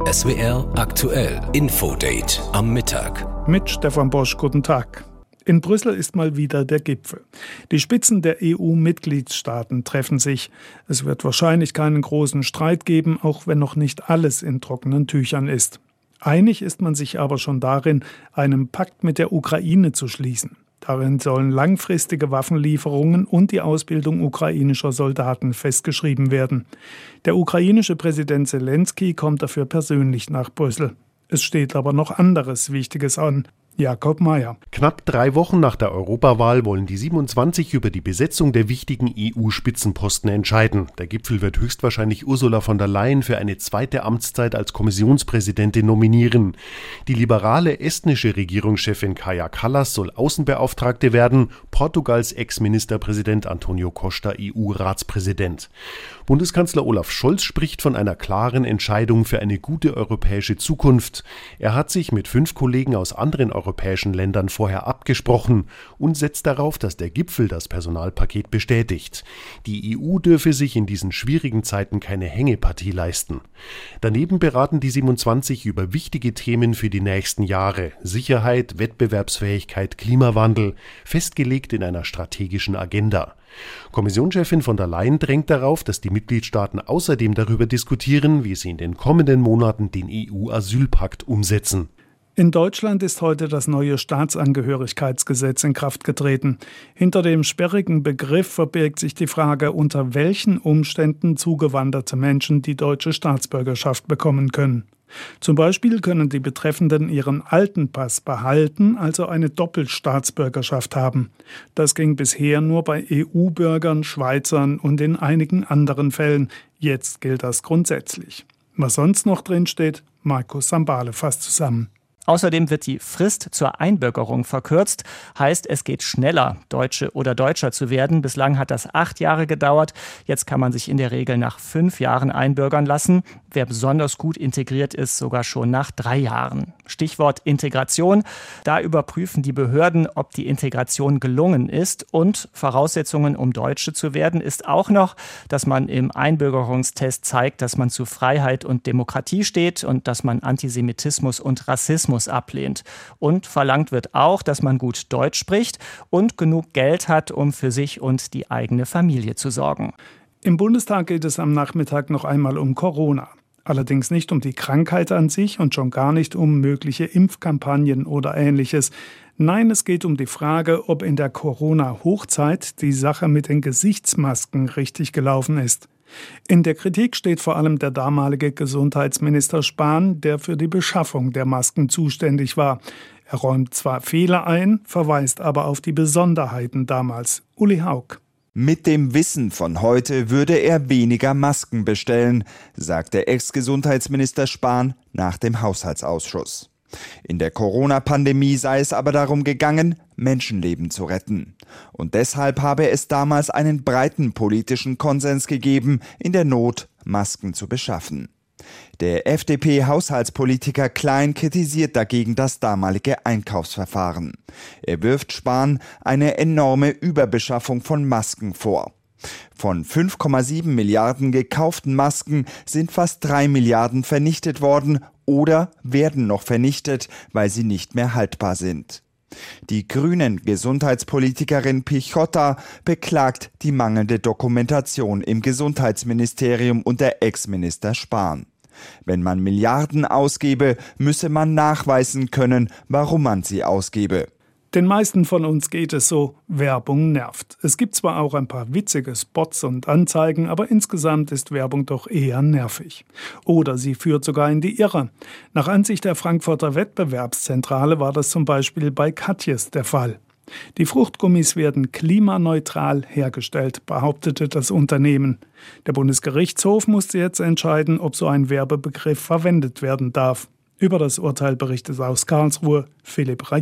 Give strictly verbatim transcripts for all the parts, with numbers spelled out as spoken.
S W R aktuell Infodate am Mittag. Mit Stefan Bosch, guten Tag. In Brüssel ist mal wieder der Gipfel. Die Spitzen der E U-Mitgliedstaaten treffen sich. Es wird wahrscheinlich keinen großen Streit geben, auch wenn noch nicht alles in trockenen Tüchern ist. Einig ist man sich aber schon darin, einen Pakt mit der Ukraine zu schließen. Darin sollen langfristige Waffenlieferungen und die Ausbildung ukrainischer Soldaten festgeschrieben werden. Der ukrainische Präsident Selenskyj kommt dafür persönlich nach Brüssel. Es steht aber noch anderes Wichtiges an. Jakob Mayer. Knapp drei Wochen nach der Europawahl wollen die siebenundzwanzig über die Besetzung der wichtigen E U-Spitzenposten entscheiden. Der Gipfel wird höchstwahrscheinlich Ursula von der Leyen für eine zweite Amtszeit als Kommissionspräsidentin nominieren. Die liberale estnische Regierungschefin Kaja Kallas soll Außenbeauftragte werden, Portugals Ex-Ministerpräsident Antonio Costa E U-Ratspräsident. Bundeskanzler Olaf Scholz spricht von einer klaren Entscheidung für eine gute europäische Zukunft. Er hat sich mit fünf Kollegen aus anderen europäischen Ländern vorher abgesprochen und setzt darauf, dass der Gipfel das Personalpaket bestätigt. Die E U dürfe sich in diesen schwierigen Zeiten keine Hängepartie leisten. Daneben beraten die siebenundzwanzig über wichtige Themen für die nächsten Jahre: Sicherheit, Wettbewerbsfähigkeit, Klimawandel, festgelegt in einer strategischen Agenda. Kommissionschefin von der Leyen drängt darauf, dass die Mitgliedstaaten außerdem darüber diskutieren, wie sie in den kommenden Monaten den E U-Asylpakt umsetzen. In Deutschland ist heute das neue Staatsangehörigkeitsgesetz in Kraft getreten. Hinter dem sperrigen Begriff verbirgt sich die Frage, unter welchen Umständen zugewanderte Menschen die deutsche Staatsbürgerschaft bekommen können. Zum Beispiel können die Betreffenden ihren alten Pass behalten, also eine Doppelstaatsbürgerschaft haben. Das ging bisher nur bei E U-Bürgern, Schweizern und in einigen anderen Fällen. Jetzt gilt das grundsätzlich. Was sonst noch drinsteht, Markus Sambale fasst zusammen. Außerdem wird die Frist zur Einbürgerung verkürzt. Heißt, es geht schneller, Deutsche oder Deutscher zu werden. Bislang hat das acht Jahre gedauert. Jetzt kann man sich in der Regel nach fünf Jahren einbürgern lassen. Wer besonders gut integriert ist, sogar schon nach drei Jahren. Stichwort Integration. Da überprüfen die Behörden, ob die Integration gelungen ist. Und Voraussetzungen, um Deutsche zu werden, ist auch noch, dass man im Einbürgerungstest zeigt, dass man zu Freiheit und Demokratie steht und dass man Antisemitismus und Rassismus ablehnt. Und verlangt wird auch, dass man gut Deutsch spricht und genug Geld hat, um für sich und die eigene Familie zu sorgen. Im Bundestag geht es am Nachmittag noch einmal um Corona. Allerdings nicht um die Krankheit an sich und schon gar nicht um mögliche Impfkampagnen oder Ähnliches. Nein, es geht um die Frage, ob in der Corona-Hochzeit die Sache mit den Gesichtsmasken richtig gelaufen ist. In der Kritik steht vor allem der damalige Gesundheitsminister Spahn, der für die Beschaffung der Masken zuständig war. Er räumt zwar Fehler ein, verweist aber auf die Besonderheiten damals. Uli Haug. Mit dem Wissen von heute würde er weniger Masken bestellen, sagte Ex-Gesundheitsminister Spahn nach dem Haushaltsausschuss. In der Corona-Pandemie sei es aber darum gegangen, Menschenleben zu retten. Und deshalb habe es damals einen breiten politischen Konsens gegeben, in der Not Masken zu beschaffen. Der F D P-Haushaltspolitiker Klein kritisiert dagegen das damalige Einkaufsverfahren. Er wirft Spahn eine enorme Überbeschaffung von Masken vor. Von fünf Komma sieben Milliarden gekauften Masken sind fast drei Milliarden vernichtet worden oder werden noch vernichtet, weil sie nicht mehr haltbar sind. Die grünen Gesundheitspolitikerin Pichotta beklagt die mangelnde Dokumentation im Gesundheitsministerium unter Ex-Minister Spahn. Wenn man Milliarden ausgebe, müsse man nachweisen können, warum man sie ausgebe. Den meisten von uns geht es so, Werbung nervt. Es gibt zwar auch ein paar witzige Spots und Anzeigen, aber insgesamt ist Werbung doch eher nervig. Oder sie führt sogar in die Irre. Nach Ansicht der Frankfurter Wettbewerbszentrale war das zum Beispiel bei Katjes der Fall. Die Fruchtgummis werden klimaneutral hergestellt, behauptete das Unternehmen. Der Bundesgerichtshof musste jetzt entscheiden, ob so ein Werbebegriff verwendet werden darf. Über das Urteil berichtet aus Karlsruhe Philipp Rayon.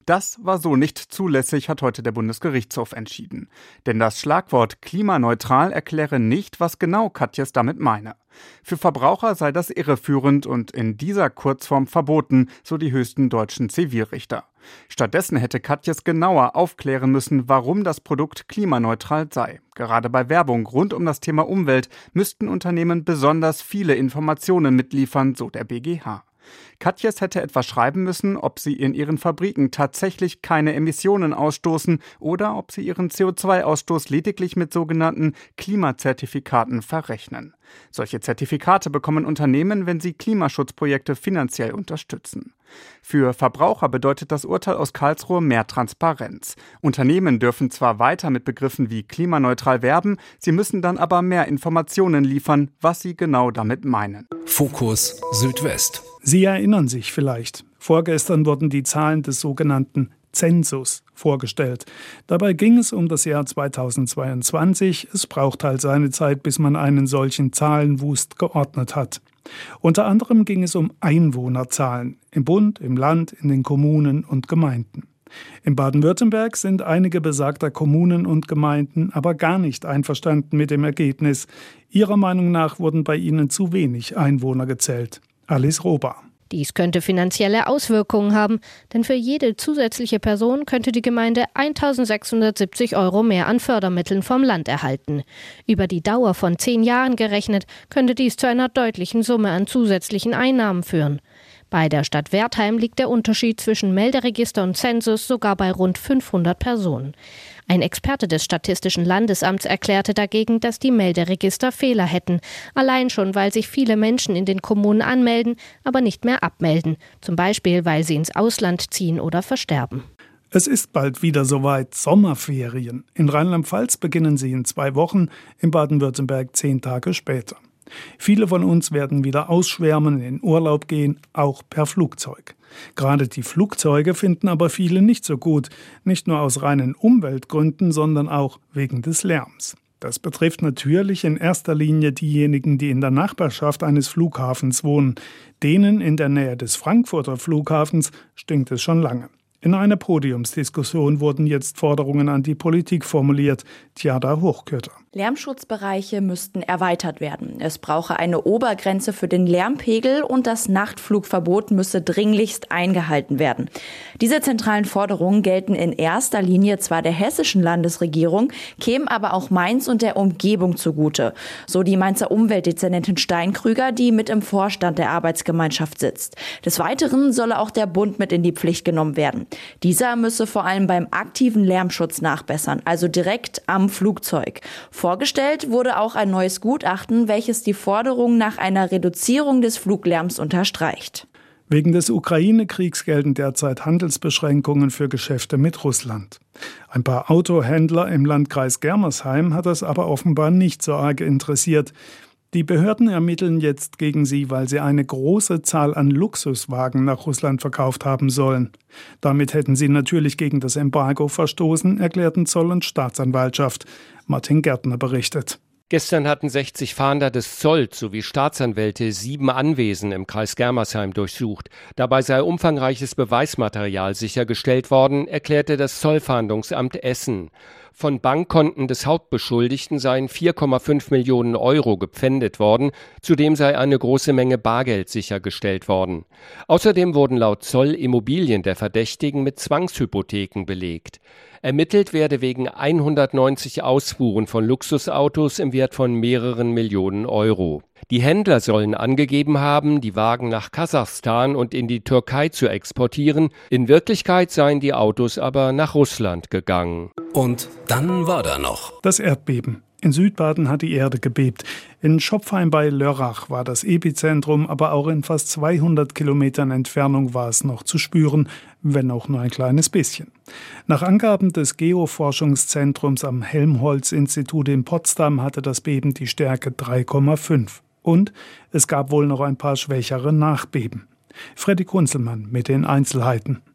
Das war so nicht zulässig, hat heute der Bundesgerichtshof entschieden. Denn das Schlagwort klimaneutral erkläre nicht, was genau Katjes damit meine. Für Verbraucher sei das irreführend und in dieser Kurzform verboten, so die höchsten deutschen Zivilrichter. Stattdessen hätte Katjes genauer aufklären müssen, warum das Produkt klimaneutral sei. Gerade bei Werbung rund um das Thema Umwelt müssten Unternehmen besonders viele Informationen mitliefern, so der B G H. Katjes hätte etwa schreiben müssen, ob sie in ihren Fabriken tatsächlich keine Emissionen ausstoßen oder ob sie ihren C O zwei Ausstoß lediglich mit sogenannten Klimazertifikaten verrechnen. Solche Zertifikate bekommen Unternehmen, wenn sie Klimaschutzprojekte finanziell unterstützen. Für Verbraucher bedeutet das Urteil aus Karlsruhe mehr Transparenz. Unternehmen dürfen zwar weiter mit Begriffen wie klimaneutral werben, sie müssen dann aber mehr Informationen liefern, was sie genau damit meinen. Fokus Südwest. Sie erinnern sich vielleicht, vorgestern wurden die Zahlen des sogenannten Zensus vorgestellt. Dabei ging es um das Jahr zweitausendzweiundzwanzig. Es braucht halt seine Zeit, bis man einen solchen Zahlenwust geordnet hat. Unter anderem ging es um Einwohnerzahlen im Bund, im Land, in den Kommunen und Gemeinden. In Baden-Württemberg sind einige besagter Kommunen und Gemeinden aber gar nicht einverstanden mit dem Ergebnis. Ihrer Meinung nach wurden bei ihnen zu wenig Einwohner gezählt. Alice Rober. Dies könnte finanzielle Auswirkungen haben, denn für jede zusätzliche Person könnte die Gemeinde eintausendsechshundertsiebzig Euro mehr an Fördermitteln vom Land erhalten. Über die Dauer von zehn Jahren gerechnet, könnte dies zu einer deutlichen Summe an zusätzlichen Einnahmen führen. Bei der Stadt Wertheim liegt der Unterschied zwischen Melderegister und Zensus sogar bei rund fünfhundert Personen. Ein Experte des Statistischen Landesamts erklärte dagegen, dass die Melderegister Fehler hätten. Allein schon, weil sich viele Menschen in den Kommunen anmelden, aber nicht mehr abmelden. Zum Beispiel, weil sie ins Ausland ziehen oder versterben. Es ist bald wieder soweit, Sommerferien. In Rheinland-Pfalz beginnen sie in zwei Wochen, in Baden-Württemberg zehn Tage später. Viele von uns werden wieder ausschwärmen, in Urlaub gehen, auch per Flugzeug. Gerade die Flugzeuge finden aber viele nicht so gut, nicht nur aus reinen Umweltgründen, sondern auch wegen des Lärms. Das betrifft natürlich in erster Linie diejenigen, die in der Nachbarschaft eines Flughafens wohnen. Denen in der Nähe des Frankfurter Flughafens stinkt es schon lange. In einer Podiumsdiskussion wurden jetzt Forderungen an die Politik formuliert. Tjada Hochkötter. Lärmschutzbereiche müssten erweitert werden. Es brauche eine Obergrenze für den Lärmpegel und das Nachtflugverbot müsse dringlichst eingehalten werden. Diese zentralen Forderungen gelten in erster Linie zwar der hessischen Landesregierung, kämen aber auch Mainz und der Umgebung zugute. So die Mainzer Umweltdezernentin Steinkrüger, die mit im Vorstand der Arbeitsgemeinschaft sitzt. Des Weiteren solle auch der Bund mit in die Pflicht genommen werden. Dieser müsse vor allem beim aktiven Lärmschutz nachbessern, also direkt am Flugzeug. Vorgestellt wurde auch ein neues Gutachten, welches die Forderung nach einer Reduzierung des Fluglärms unterstreicht. Wegen des Ukraine-Kriegs gelten derzeit Handelsbeschränkungen für Geschäfte mit Russland. Ein paar Autohändler im Landkreis Germersheim hat das aber offenbar nicht so arg interessiert. Die Behörden ermitteln jetzt gegen sie, weil sie eine große Zahl an Luxuswagen nach Russland verkauft haben sollen. Damit hätten sie natürlich gegen das Embargo verstoßen, erklärten Zoll- und Staatsanwaltschaft. Martin Gärtner berichtet. Gestern hatten sechzig Fahnder des Zolls sowie Staatsanwälte sieben Anwesen im Kreis Germersheim durchsucht. Dabei sei umfangreiches Beweismaterial sichergestellt worden, erklärte das Zollfahndungsamt Essen. Von Bankkonten des Hauptbeschuldigten seien vier Komma fünf Millionen Euro gepfändet worden. Zudem sei eine große Menge Bargeld sichergestellt worden. Außerdem wurden laut Zoll Immobilien der Verdächtigen mit Zwangshypotheken belegt. Ermittelt werde wegen hundertneunzig Ausfuhren von Luxusautos im Wert von mehreren Millionen Euro. Die Händler sollen angegeben haben, die Wagen nach Kasachstan und in die Türkei zu exportieren. In Wirklichkeit seien die Autos aber nach Russland gegangen. Und dann war da noch das Erdbeben. In Südbaden hat die Erde gebebt. In Schopfheim bei Lörrach war das Epizentrum, aber auch in fast zweihundert Kilometern Entfernung war es noch zu spüren, wenn auch nur ein kleines bisschen. Nach Angaben des Geoforschungszentrums am Helmholtz-Institut in Potsdam hatte das Beben die Stärke drei Komma fünf. Und es gab wohl noch ein paar schwächere Nachbeben. Freddy Kunzelmann mit den Einzelheiten.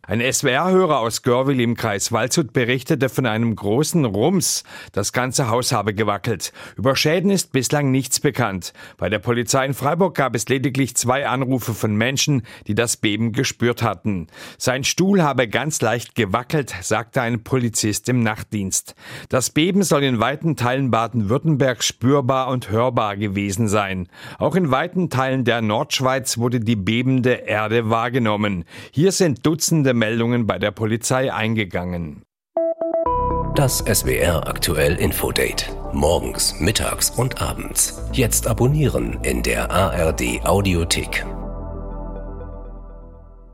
Ein S W R-Hörer aus Görwil im Kreis Waldshut berichtete von einem großen Rums. Das ganze Haus habe gewackelt. Über Schäden ist bislang nichts bekannt. Bei der Polizei in Freiburg gab es lediglich zwei Anrufe von Menschen, die das Beben gespürt hatten. Sein Stuhl habe ganz leicht gewackelt, sagte ein Polizist im Nachtdienst. Das Beben soll in weiten Teilen Baden-Württembergs spürbar und hörbar gewesen sein. Auch in weiten Teilen der Nordschweiz wurde die bebende Erde wahrgenommen. Hier sind Dutzende Meldungen bei der Polizei eingegangen. Das S W R aktuell Infodate. Morgens, mittags und abends. Jetzt abonnieren in der A R D Audiothek.